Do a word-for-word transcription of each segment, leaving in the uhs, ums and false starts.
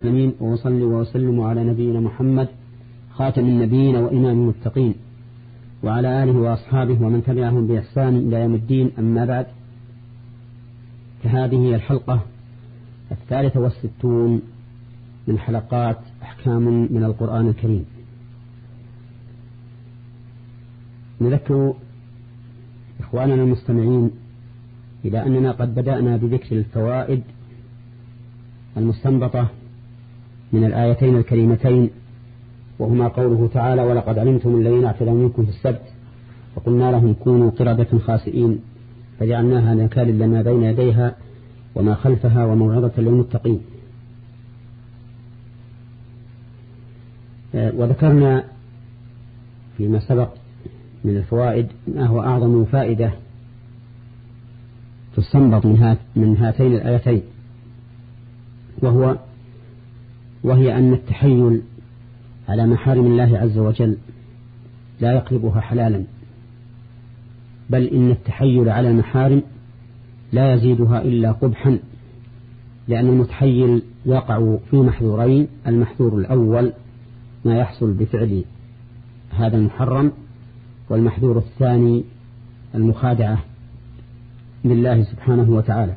أمين وأصلي وأسلم على نبينا محمد خاتم النبيين وإمام المتقين وعلى آله وأصحابه ومن تبعهم بإحسان إلى يوم الدين. أما بعد، فهذه هي الحلقة الثالثة والستون من حلقات أحكام من القرآن الكريم. نذكر إخواننا المستمعين إلى أننا قد بدأنا بذكر الفوائد المستنبطة من الآيتين الكريمتين، وهما قوله تعالى: ولقد علمتم الذين اعتدوا منكم في السبت فقلنا لهم كونوا قردة خاسئين فجعلناها نكالا لما بين يديها وما خلفها وموعظة للمتقين. وذكرنا فيما سبق من الفوائد ما هو أعظم فائدة تستنبط من هاتين الآيتين، وهو وهي أن التحيل على محارم الله عز وجل لا يقلبها حلالا، بل إن التحيل على المحارم لا يزيدها إلا قبحا، لأن المتحيل يقع في محذورين: المحذور الأول ما يحصل بفعل هذا المحرم، والمحذور الثاني المخادعة لله سبحانه وتعالى.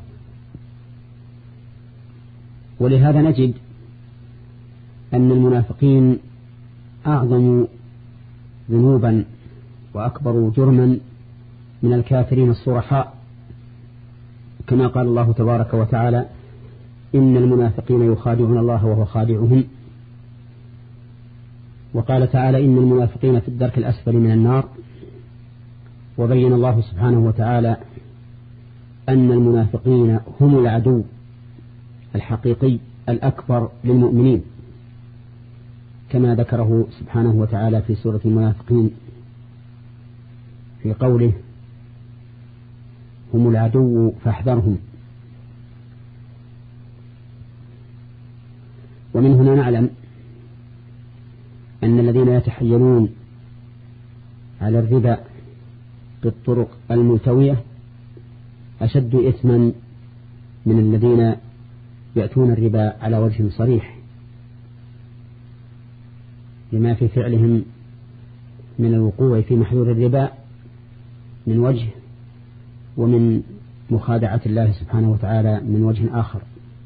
ولهذا نجد أن المنافقين أعظم ذنوبا وأكبر جرما من الكافرين الصرحاء، كما قال الله تبارك وتعالى: إن المنافقين يخادعون الله وهو خادعهم. وقال تعالى: إن المنافقين في الدرك الأسفل من النار. وبين الله سبحانه وتعالى أن المنافقين هم العدو الحقيقي الأكبر للمؤمنين، كما ذكره سبحانه وتعالى في سورة المنافقين في قوله: هم العدو فاحذرهم. ومن هنا نعلم أن الذين يتحيلون على الربا بالطرق الملتوية أشد إثما من الذين يأتون الربا على وجه صريح، لما في فعلهم من الوقوع في محذور الربا من وجه، ومن مخادعة الله سبحانه وتعالى من وجه آخر.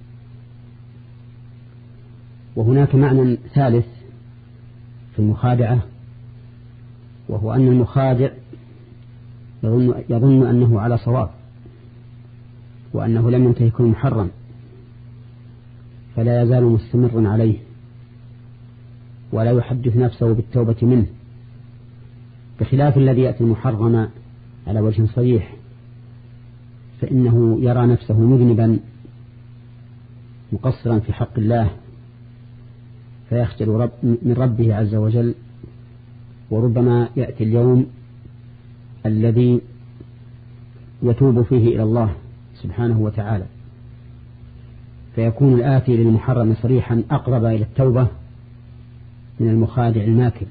وهناك معنى ثالث في المخادعة، وهو أن المخادع يظن, يظن أنه على صواب، وأنه لم ينتهك المحرم فلا يزال مستمرا عليه، ولا يحدث نفسه بالتوبة منه، بخلاف الذي يأتي المحرم على وجه صريح، فإنه يرى نفسه مذنبا مقصرا في حق الله، فيخجل رب من ربه عز وجل. وربما يأتي اليوم الذي يتوب فيه إلى الله سبحانه وتعالى، فيكون الآتي للمحرم صريحا أقرب إلى التوبة من المخادع الماكر.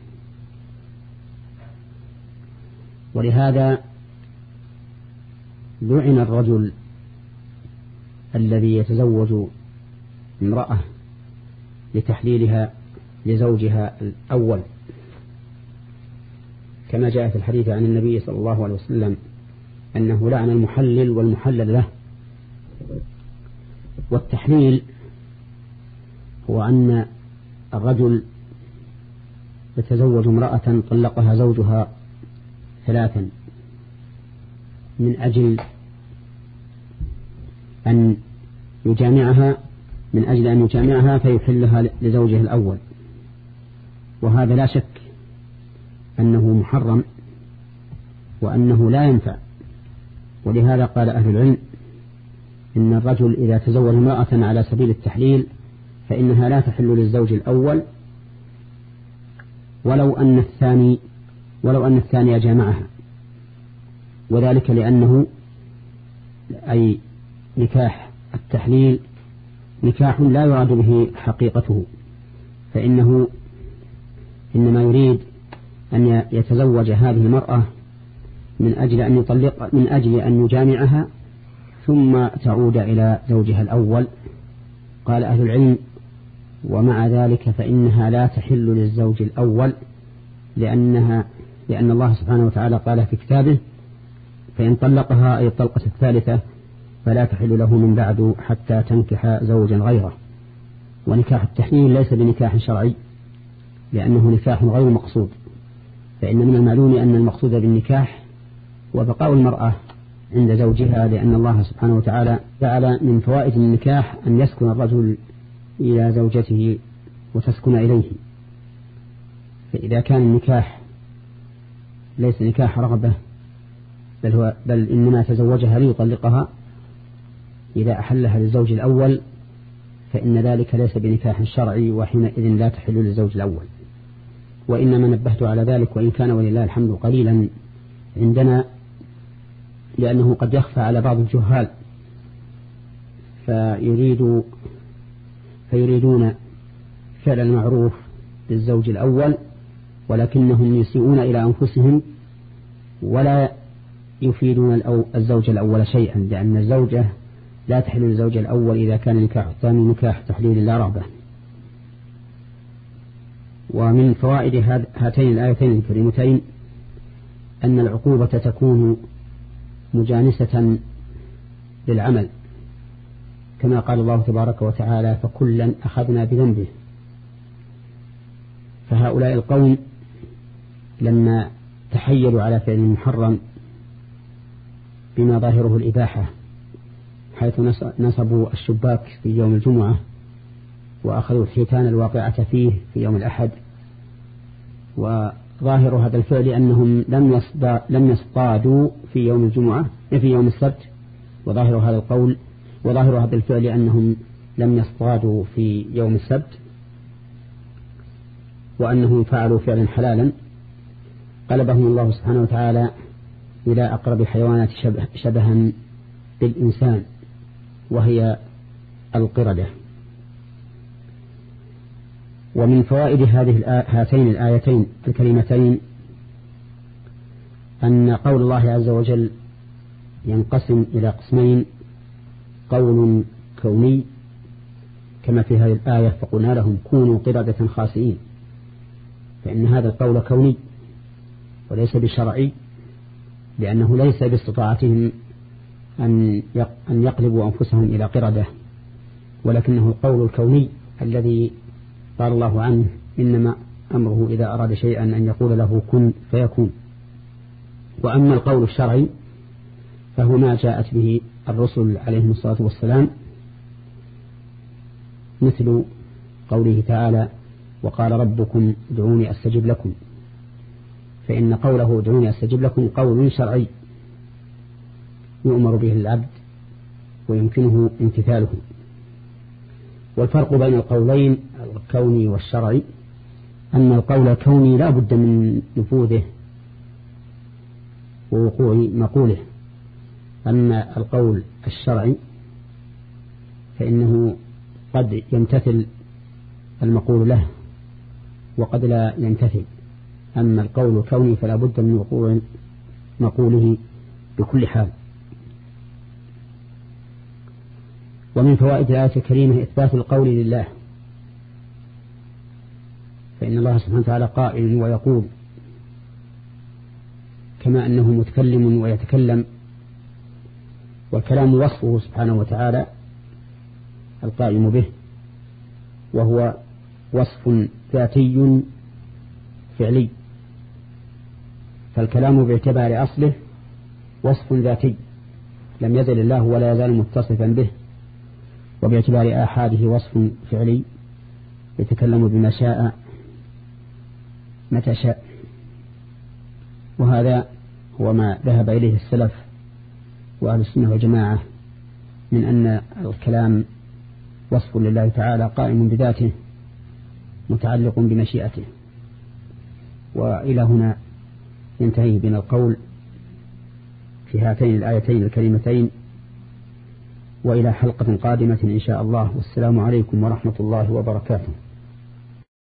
ولهذا لعن الرجل الذي يتزوج امرأة لتحليلها لزوجها الأول، كما جاء في الحديث عن النبي صلى الله عليه وسلم أنه لعن المحلل والمحلل له. والتحليل هو أن الرجل يتزوج امرأة طلقها زوجها ثلاثا من أجل أن يجامعها من أجل أن يجامعها فيحلها لزوجها الأول، وهذا لا شك أنه محرم وأنه لا ينفع. ولهذا قال أهل العلم إن الرجل إذا تزوج امرأة على سبيل التحليل فإنها لا تحل للزوج الأول ولو أن الثاني ولو أن الثاني جامعها، وذلك لأنه أي نكاح التحليل نكاح لا يراد به حقيقته، فإنه إنما يريد أن يتزوج هذه المرأة من أجل أن يطلق من أجل أن يجامعها ثم تعود إلى زوجها الأول. قال أهل العلم: ومع ذلك فإنها لا تحل للزوج الأول، لأنها لأن الله سبحانه وتعالى قال في كتابه: فإن طلقها أي الطلقة الثالثة فلا تحل له من بعد حتى تنكح زوجا غيره. ونكاح التحليل ليس بنكاح شرعي، لأنه نكاح غير مقصود، فإن من المعلوم أن المقصود بالنكاح هو بقاء المرأة عند زوجها، لأن الله سبحانه وتعالى جعل من فوائد النكاح أن يسكن الرجل إلى زوجته وتسكن إليه. فإذا كان النكاح ليس نكاح رغبة، بل, هو بل إنما تزوجها ليطلقها، إذا أحلها للزوج الأول فإن ذلك ليس بنكاح شرعي، وحينئذ لا تحل للزوج الأول. وإنما نبهت على ذلك، وإن كان ولله الحمد قليلا عندنا، لأنه قد يخفى على بعض الجهال فيريد فيريدون فعل المعروف للزوج الأول، ولكنهم يسيئون إلى أنفسهم ولا يفيدون الزوج الأول شيئا، لأن الزوجة لا تحل للزوج الأول إذا كان نكاح الثاني نكاح تحليل لا رغبة. ومن فوائد هاتين الآيتين الكريمتين أن العقوبة تكون مجانسة للعمل، كما قال الله تبارك وتعالى: فكلا أخذنا بذنبه. فهؤلاء القوم لما تحيلوا على فعل محرم بما ظاهره الإباحة، حيث نصبوا الشباك في يوم الجمعة وأخذوا الحيتان الواقعة فيه في يوم الأحد، وظاهر هذا الفعل أنهم لم لم يصطادوا في يوم الجمعة في يوم السبت، وظاهر هذا القول وظاهر هذا الفعل أنهم لم يصطادوا في يوم السبت، وأنهم فعلوا فعلا حلالا، قلبهم الله سبحانه وتعالى إلى أقرب حيوانات شبه شبها بالإنسان، وهي القردة. ومن فوائد هذه هاتين الآيتين الكريمتين أن قول الله عز وجل ينقسم إلى قسمين: قول كوني كما في هذه الآية: فقلنا لهم كونوا قردة خاسئين، فإن هذا القول كوني وليس بشرعي، لأنه ليس باستطاعتهم أن يقلبوا أنفسهم إلى قردة، ولكنه القول الكوني الذي قال الله عنه: إنما أمره إذا أراد شيئا أن يقول له كن فيكون. وأما القول الشرعي فهو ما جاءت به الرسل عليهم الصلاة والسلام، مثل قوله تعالى: وقال ربكم ادعوني أستجب لكم، فإن قوله ادعوني أستجب لكم قول شرعي يؤمر به العبد ويمكنه امتثاله. والفرق بين القولين الكوني والشرعي أن القول الكوني لا بد من نفوذه ووقوع مقوله، أما القول الشرعي فإنه قد يمتثل المقول له وقد لا يمتثل، أما القول الكوني فلا بد من وقوع مقوله بكل حال. ومن فوائد الآية الكريمة إثبات القول لله، فإن الله سبحانه وتعالى قائل ويقول، كما أنه متكلم ويتكلم، والكلام وصفه سبحانه وتعالى القائم به، وهو وصف ذاتي فعلي، فالكلام باعتبار أصله وصف ذاتي لم يزل الله ولا يزال متصفا به، وباعتبار آحاده وصف فعلي يتكلم بما شاء متى شاء. وهذا هو ما ذهب إليه السلف وأهل السنة والجماعة من أن الكلام وصف لله تعالى قائم بذاته متعلق بمشيئته. وإلى هنا ينتهي بنا القول في هاتين الآيتين الكريمتين، وإلى حلقة قادمة إن شاء الله، والسلام عليكم ورحمة الله وبركاته.